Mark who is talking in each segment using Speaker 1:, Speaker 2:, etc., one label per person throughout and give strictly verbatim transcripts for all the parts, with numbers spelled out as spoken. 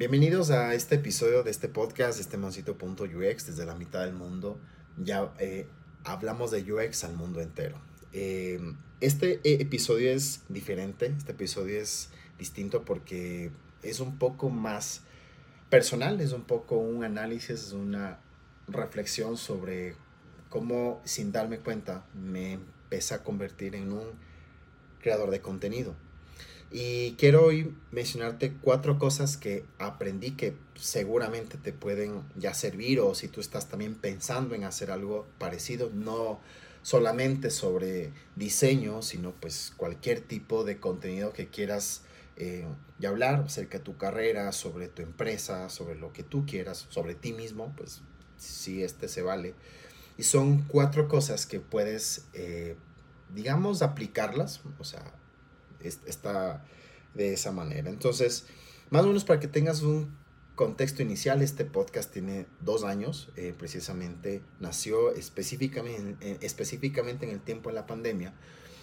Speaker 1: Bienvenidos a este episodio de este podcast, este mancito punto U X, desde la mitad del mundo. Ya eh, hablamos de U X al mundo entero. Eh, este eh, episodio es diferente, este episodio es distinto porque es un poco más personal, es un poco un análisis, es una reflexión sobre cómo, sin darme cuenta, me empecé a convertir en un creador de contenido. Y quiero hoy mencionarte cuatro cosas que aprendí que seguramente te pueden ya servir, o si tú estás también pensando en hacer algo parecido, no solamente sobre diseño, sino pues cualquier tipo de contenido que quieras eh, ya hablar acerca de tu carrera, sobre tu empresa, sobre lo que tú quieras, sobre ti mismo, pues si este se vale. Y son cuatro cosas que puedes, eh, digamos, aplicarlas, o sea, está de esa manera. Entonces, más o menos para que tengas un contexto inicial, este podcast tiene dos años, eh, precisamente nació específicamente, eh, específicamente en el tiempo de la pandemia,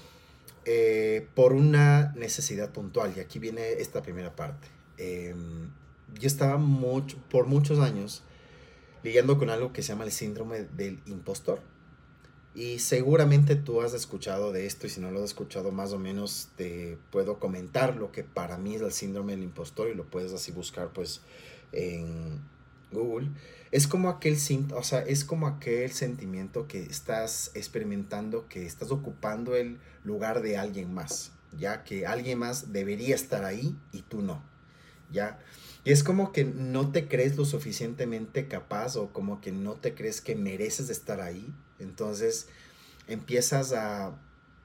Speaker 1: eh, por una necesidad puntual, y aquí viene esta primera parte. Eh, yo estaba mucho, por muchos años lidiando con algo que se llama el síndrome del impostor. Y seguramente tú has escuchado de esto, y si no lo has escuchado, más o menos te puedo comentar lo que para mí es el síndrome del impostor, y lo puedes así buscar pues en Google. Es como aquel, o sea, es como aquel sentimiento que estás experimentando, que estás ocupando el lugar de alguien más, ya que alguien más debería estar ahí y tú no, ya. Y es como que no te crees lo suficientemente capaz, o como que no te crees que mereces estar ahí. Entonces empiezas a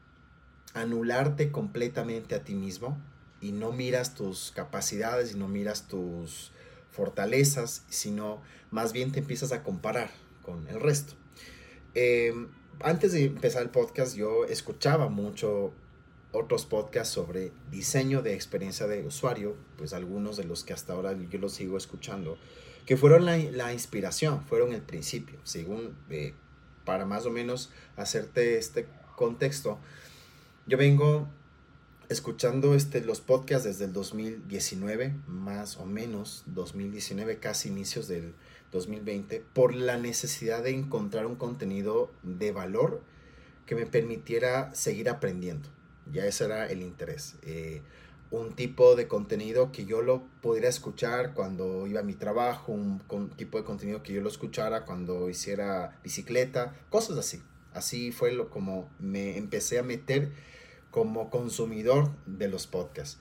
Speaker 1: anularte completamente a ti mismo y no miras tus capacidades y no miras tus fortalezas, sino más bien te empiezas a comparar con el resto. Eh, Antes de empezar el podcast yo escuchaba mucho otros podcasts sobre diseño de experiencia de usuario, pues algunos de los que hasta ahora yo los sigo escuchando, que fueron la, la inspiración, fueron el principio, según, eh, para más o menos hacerte este contexto. Yo vengo escuchando este, los podcasts desde el dos mil diecinueve, más o menos dos mil diecinueve, casi inicios del dos mil veinte, por la necesidad de encontrar un contenido de valor que me permitiera seguir aprendiendo. Ya ese era el interés. Eh, un tipo de contenido que yo lo pudiera escuchar cuando iba a mi trabajo, un con, tipo de contenido que yo lo escuchara cuando hiciera bicicleta, cosas así. Así fue lo, como me empecé a meter como consumidor de los podcasts.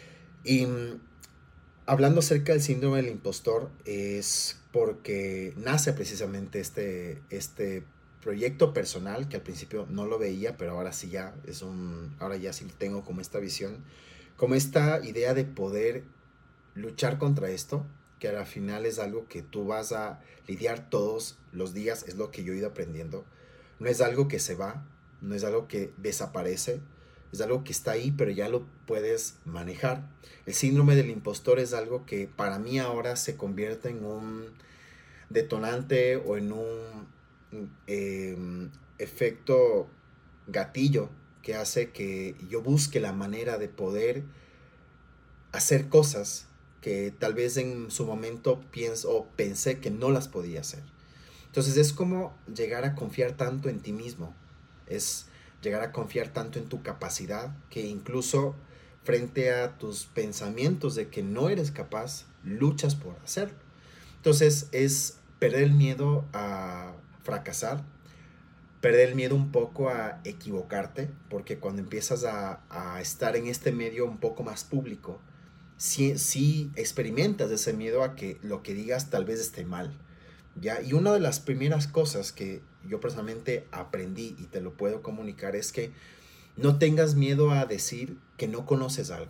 Speaker 1: Y mm, hablando acerca del síndrome del impostor, es porque nace precisamente este, este proyecto personal, que al principio no lo veía, pero ahora sí ya es un, ahora ya sí tengo como esta visión, como esta idea de poder luchar contra esto, que al final es algo que tú vas a lidiar todos los días, es lo que yo he ido aprendiendo. No es algo que se va, no es algo que desaparece, es algo que está ahí, pero ya lo puedes manejar. El síndrome del impostor es algo que para mí ahora se convierte en un detonante o en un eh, efecto gatillo que hace que yo busque la manera de poder hacer cosas que tal vez en su momento pienso o pensé que no las podía hacer. Entonces es como llegar a confiar tanto en ti mismo, es llegar a confiar tanto en tu capacidad, que incluso frente a tus pensamientos de que no eres capaz, luchas por hacerlo. Entonces es perder el miedo a fracasar, perder el miedo un poco a equivocarte, porque cuando empiezas a, a estar en este medio un poco más público, sí, sí experimentas ese miedo a que lo que digas tal vez esté mal, ¿ya? Y una de las primeras cosas que yo personalmente aprendí y te lo puedo comunicar es que no tengas miedo a decir que no conoces algo.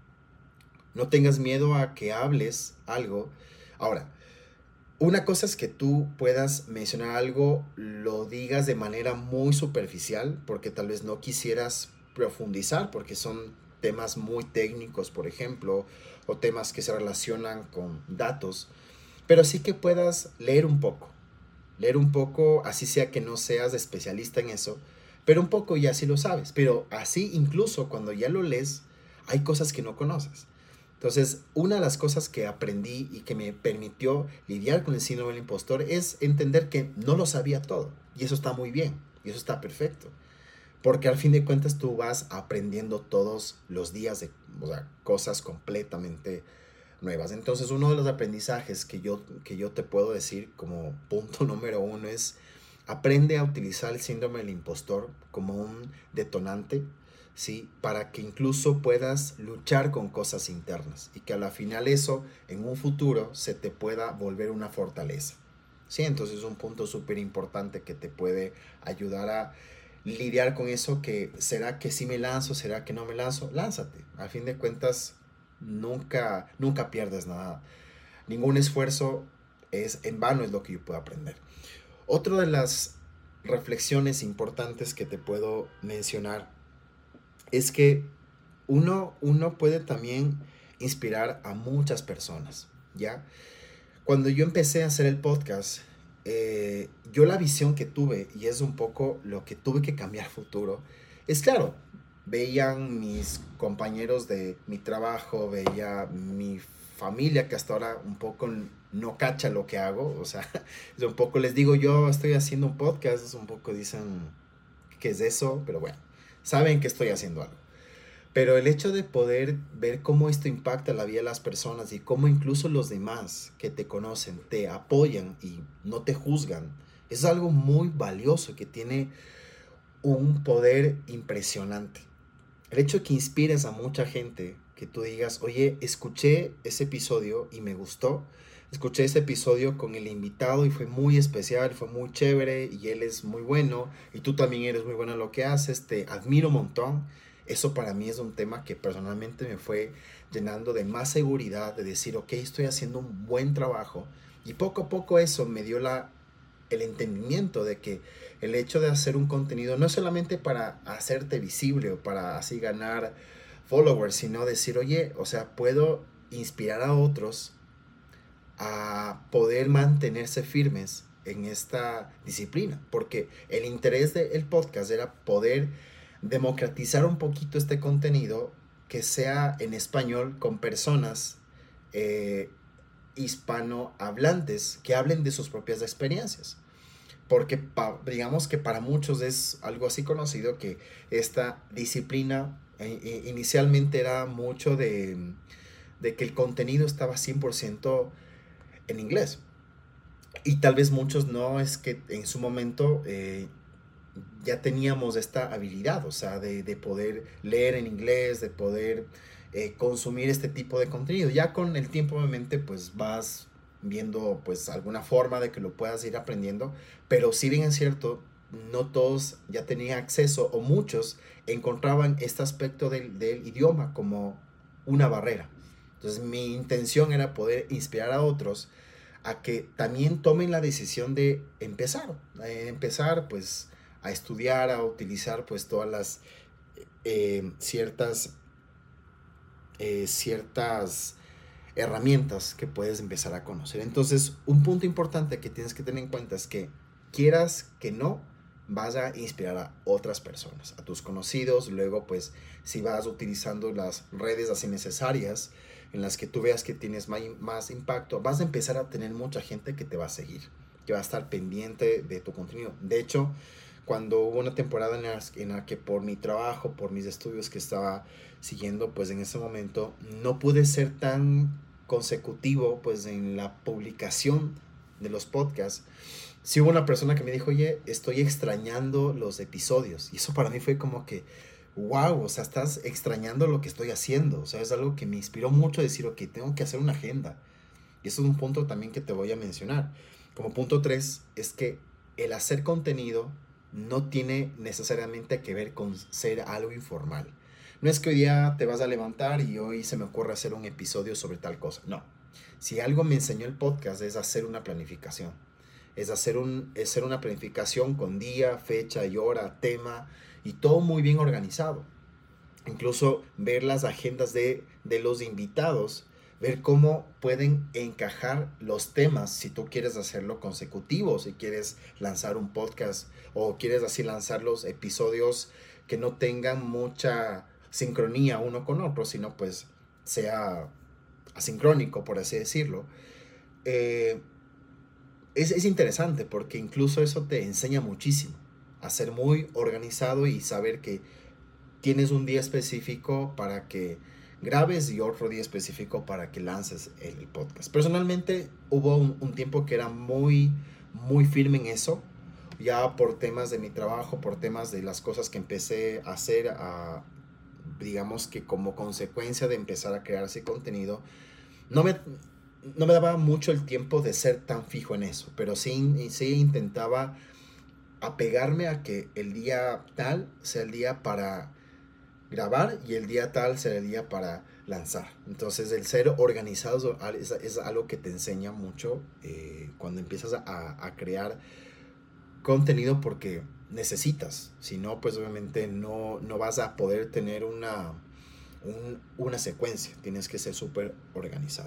Speaker 1: No tengas miedo a que hables algo. Ahora, una cosa es que tú puedas mencionar algo, lo digas de manera muy superficial, porque tal vez no quisieras profundizar, porque son temas muy técnicos, por ejemplo, o temas que se relacionan con datos, pero sí que puedas leer un poco, leer un poco, así sea que no seas especialista en eso, pero un poco ya sí lo sabes, pero así incluso cuando ya lo lees, hay cosas que no conoces. Entonces, una de las cosas que aprendí y que me permitió lidiar con el síndrome del impostor es entender que no lo sabía todo. Y eso está muy bien, y eso está perfecto. Porque al fin de cuentas tú vas aprendiendo todos los días de, o sea, cosas completamente nuevas. Entonces, uno de los aprendizajes que yo, que yo te puedo decir como punto número uno es: aprende a utilizar el síndrome del impostor como un detonante, ¿sí? Para que incluso puedas luchar con cosas internas y que a la final eso en un futuro se te pueda volver una fortaleza, ¿sí? Entonces es un punto súper importante que te puede ayudar a lidiar con eso, que será que sí me lanzo, será que no me lanzo. Lánzate, a fin de cuentas nunca, nunca pierdes nada, ningún esfuerzo es en vano, es lo que yo puedo aprender. Otra de las reflexiones importantes que te puedo mencionar es que uno, uno puede también inspirar a muchas personas, ¿ya? Cuando yo empecé a hacer el podcast, eh, yo la visión que tuve, y es un poco lo que tuve que cambiar futuro, es claro, veían mis compañeros de mi trabajo, veía mi familia que hasta ahora un poco no cacha lo que hago, o sea, es un poco les digo yo estoy haciendo un podcast, es un poco dicen, ¿qué es eso? Pero bueno, saben que estoy haciendo algo. Pero el hecho de poder ver cómo esto impacta la vida de las personas y cómo incluso los demás que te conocen te apoyan y no te juzgan, es algo muy valioso que tiene un poder impresionante. El hecho de que inspires a mucha gente, que tú digas, oye, escuché ese episodio y me gustó, escuché ese episodio con el invitado y fue muy especial, fue muy chévere y él es muy bueno y tú también eres muy bueno en lo que haces, te admiro un montón. Eso para mí es un tema que personalmente me fue llenando de más seguridad, de decir, ok, estoy haciendo un buen trabajo. Y poco a poco eso me dio la, el entendimiento de que el hecho de hacer un contenido no es solamente para hacerte visible o para así ganar followers, sino decir, oye, o sea, puedo inspirar a otros a poder mantenerse firmes en esta disciplina, porque el interés del podcast era poder democratizar un poquito este contenido que sea en español con personas eh, hispanohablantes que hablen de sus propias experiencias. Porque pa, digamos que para muchos es algo así conocido que esta disciplina eh, inicialmente era mucho de, de que el contenido estaba cien por ciento en inglés. Y tal vez muchos no es que en su momento eh, ya teníamos esta habilidad, o sea, de, de poder leer en inglés, de poder eh, consumir este tipo de contenido. Ya con el tiempo, obviamente, pues vas viendo pues alguna forma de que lo puedas ir aprendiendo, pero si bien es cierto, no todos ya tenían acceso o muchos encontraban este aspecto del, del idioma como una barrera. Entonces mi intención era poder inspirar a otros a que también tomen la decisión de empezar, eh, empezar pues a estudiar, a utilizar pues todas las eh, ciertas, eh, ciertas herramientas que puedes empezar a conocer. Entonces, un punto importante que tienes que tener en cuenta es que quieras que no, vas a inspirar a otras personas, a tus conocidos. Luego, pues, si vas utilizando las redes así necesarias, en las que tú veas que tienes más, más impacto, vas a empezar a tener mucha gente que te va a seguir, que va a estar pendiente de tu contenido. De hecho, cuando hubo una temporada en la, en la que por mi trabajo, por mis estudios que estaba siguiendo, pues en ese momento no pude ser tan consecutivo pues en la publicación de los podcasts. Sí hubo una persona que me dijo, oye, estoy extrañando los episodios. Y eso para mí fue como que, wow, o sea, estás extrañando lo que estoy haciendo. O sea, es algo que me inspiró mucho a decir, ok, tengo que hacer una agenda. Y eso es un punto también que te voy a mencionar. Como punto tres, es que el hacer contenido no tiene necesariamente que ver con ser algo informal. No es que hoy día te vas a levantar y hoy se me ocurre hacer un episodio sobre tal cosa. No. Si algo me enseñó el podcast es hacer una planificación. Es hacer, un, es hacer una planificación con día, fecha y hora, tema y todo muy bien organizado. Incluso ver las agendas de, de los invitados, ver cómo pueden encajar los temas si tú quieres hacerlo consecutivo, si quieres lanzar un podcast o quieres así lanzar los episodios que no tengan mucha sincronía uno con otro, sino pues sea asincrónico, por así decirlo, eh, es, es interesante porque incluso eso te enseña muchísimo a ser muy organizado y saber que tienes un día específico para que grabes y otro día específico para que lances el, el podcast. Personalmente hubo un, un tiempo que era muy, muy firme en eso, ya por temas de mi trabajo, por temas de las cosas que empecé a hacer, a, digamos que como consecuencia de empezar a crear ese contenido, no me, no me daba mucho el tiempo de ser tan fijo en eso, pero sí, sí intentaba apegarme a que el día tal sea el día para grabar y el día tal será el día para lanzar. Entonces el ser organizado es, es algo que te enseña mucho eh, cuando empiezas a, a crear contenido, porque necesitas, si no pues obviamente no, no vas a poder tener una, un, una secuencia, tienes que ser súper organizado.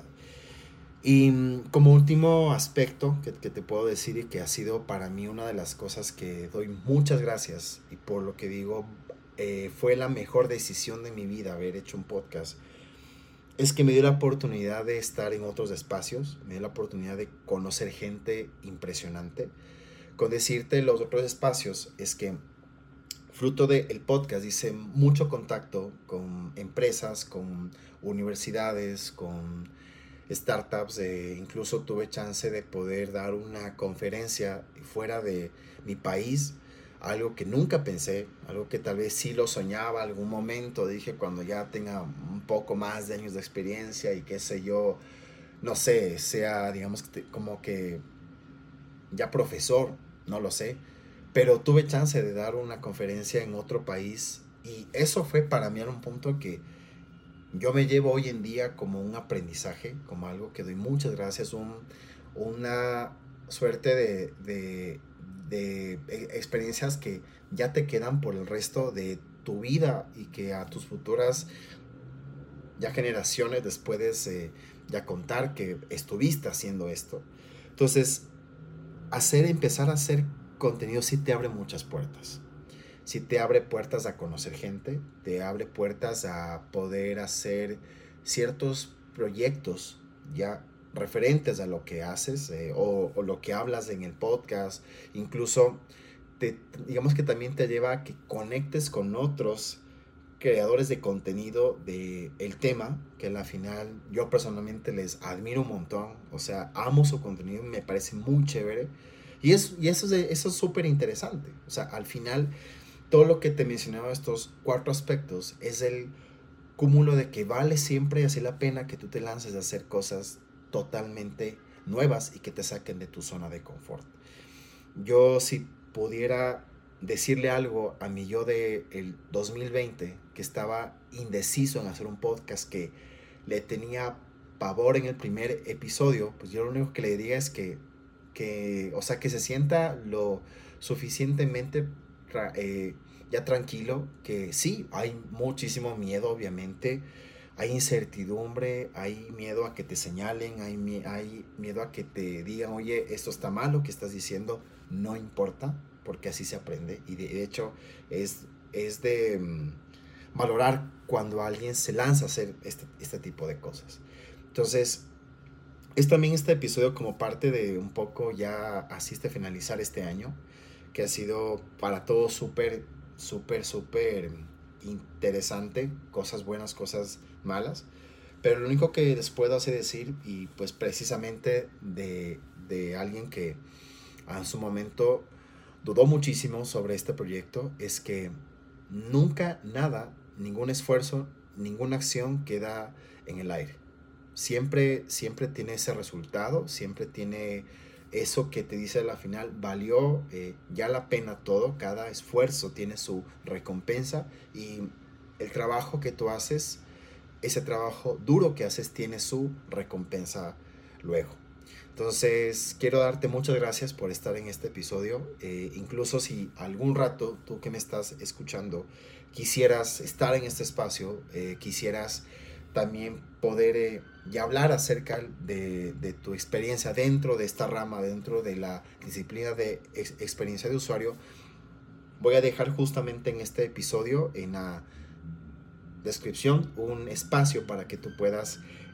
Speaker 1: Y como último aspecto que, que te puedo decir y que ha sido para mí una de las cosas que doy muchas gracias y por lo que digo eh, fue la mejor decisión de mi vida haber hecho un podcast, es que me dio la oportunidad de estar en otros espacios, me dio la oportunidad de conocer gente impresionante. Con decirte los otros espacios es que fruto del podcast hice mucho contacto con empresas, con universidades, con startups, eh, incluso tuve chance de poder dar una conferencia fuera de mi país, algo que nunca pensé, algo que tal vez sí lo soñaba algún momento, dije cuando ya tenga un poco más de años de experiencia y qué sé yo, no sé, sea digamos como que ya profesor, no lo sé, pero tuve chance de dar una conferencia en otro país y eso fue para mí en un punto que yo me llevo hoy en día como un aprendizaje, como algo que doy muchas gracias, un, una suerte de, de, de experiencias que ya te quedan por el resto de tu vida y que a tus futuras ya generaciones después de, eh, ya contar que estuviste haciendo esto. Entonces, hacer, empezar a hacer contenido sí te abre muchas puertas. Sí te abre puertas a conocer gente, te abre puertas a poder hacer ciertos proyectos ya referentes a lo que haces eh, o, o lo que hablas en el podcast. Incluso, te, digamos que también te lleva a que conectes con otros creadores de contenido de el tema, que al final yo personalmente les admiro un montón. O sea, amo su contenido, me parece muy chévere. Y, es, y eso es eso es súper interesante. O sea, al final todo lo que te mencionaba, estos cuatro aspectos, es el cúmulo de que vale siempre así la pena que tú te lances a hacer cosas totalmente nuevas y que te saquen de tu zona de confort. Yo si pudiera decirle algo a mi yo de el dos mil veinte, que estaba indeciso en hacer un podcast, que le tenía pavor en el primer episodio, pues yo lo único que le diría es que, que o sea, que se sienta lo suficientemente eh, ya tranquilo, que sí, hay muchísimo miedo, obviamente, hay incertidumbre, hay miedo a que te señalen, hay, hay miedo a que te digan, oye, esto está mal, lo que estás diciendo no importa, porque así se aprende, y de, de hecho es, es de um, valorar cuando alguien se lanza a hacer este, este tipo de cosas. Entonces, es también este episodio como parte de un poco ya asiste a finalizar este año, que ha sido para todos súper, súper, súper interesante, cosas buenas, cosas malas, pero lo único que les puedo hacer decir, y pues precisamente de, de alguien que en su momento dudó muchísimo sobre este proyecto, es que nunca nada, ningún esfuerzo, ninguna acción queda en el aire. Siempre, siempre tiene ese resultado, siempre tiene eso que te dice a la final, valió eh, ya la pena todo, cada esfuerzo tiene su recompensa y el trabajo que tú haces, ese trabajo duro que haces tiene su recompensa luego. Entonces, quiero darte muchas gracias por estar en este episodio. Eh, incluso si algún rato tú que me estás escuchando quisieras estar en este espacio, eh, quisieras también poder eh, ya hablar acerca de, de tu experiencia dentro de esta rama, dentro de la disciplina de ex experiencia de usuario, voy a dejar justamente en este episodio, en la descripción, un espacio para que tú puedas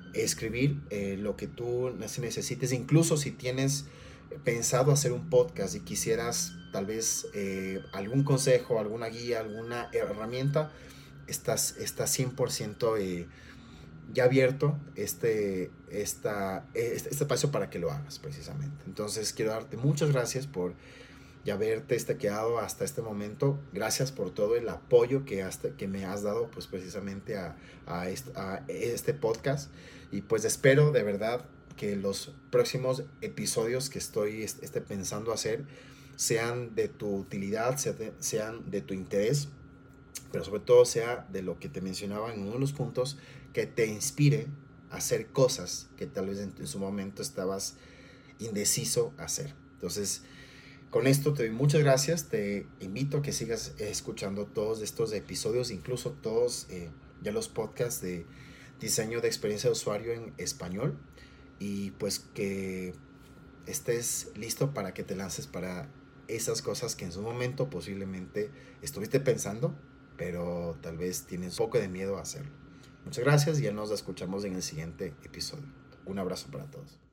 Speaker 1: escribir eh, lo que tú necesites, incluso si tienes pensado hacer un podcast y quisieras tal vez eh, algún consejo, alguna guía, alguna herramienta, estás, estás cien por ciento eh, ya abierto este, esta, este, este espacio para que lo hagas precisamente. Entonces quiero darte muchas gracias por ya haberte este quedado hasta este momento. Gracias por todo el apoyo que, hasta, que me has dado pues precisamente a, a, este, a este podcast, y pues espero de verdad que los próximos episodios que estoy este, pensando hacer sean de tu utilidad, sean de tu interés, pero sobre todo sea de lo que te mencionaba en uno de los puntos, que te inspire a hacer cosas que tal vez en, en su momento estabas indeciso a hacer. Entonces, con esto te doy muchas gracias, te invito a que sigas escuchando todos estos episodios, incluso todos eh, ya los podcasts de diseño de experiencia de usuario en español, y pues que estés listo para que te lances para esas cosas que en su momento posiblemente estuviste pensando, pero tal vez tienes un poco de miedo a hacerlo. Muchas gracias y ya nos escuchamos en el siguiente episodio. Un abrazo para todos.